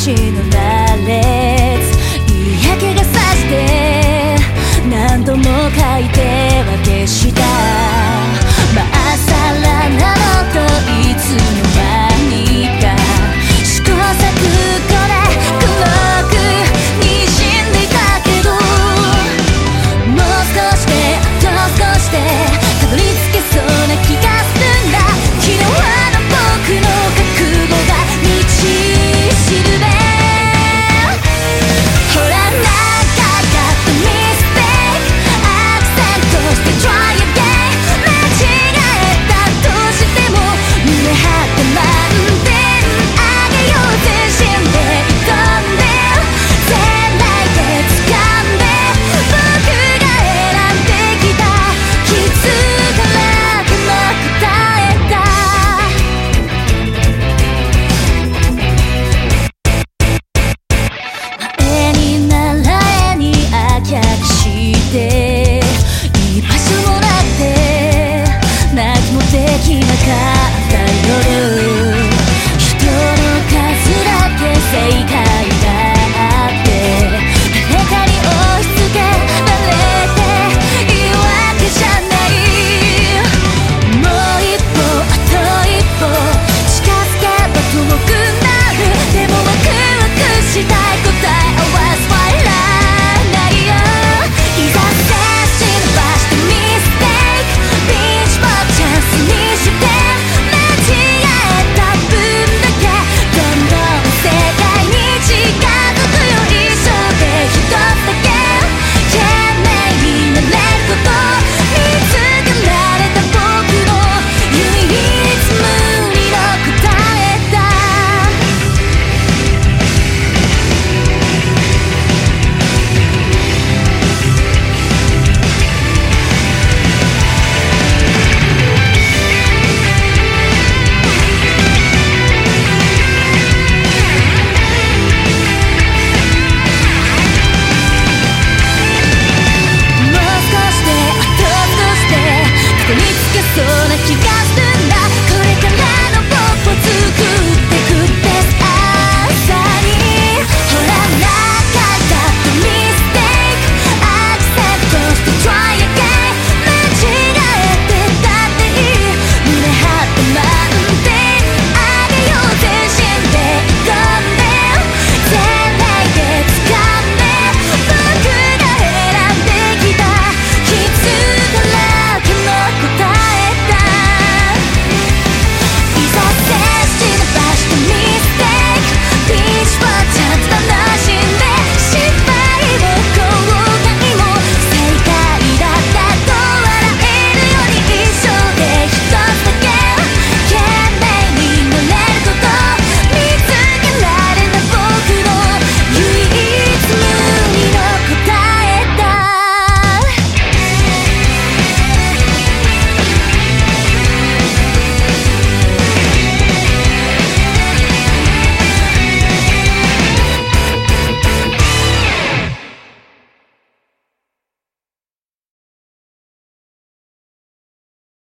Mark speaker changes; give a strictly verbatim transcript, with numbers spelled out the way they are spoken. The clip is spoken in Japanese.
Speaker 1: 星の羅列、嫌気がさして何度も書いては消した。まっさらなのといつの間にか試行錯誤で黒く滲んでいたけど、もう少しであと少しでたどり着けそうな気がするんだ。昨日の僕の覚悟が道しるべ。ほらなんかガッとミステイクアクセントして try again。 間違えたとしても胸張って満点あげよう。全身で挑んで全来で掴んで僕が選んできた気づからでも答えた。絵になら絵にあきゃきして居場所もなくて何もできなかったよ。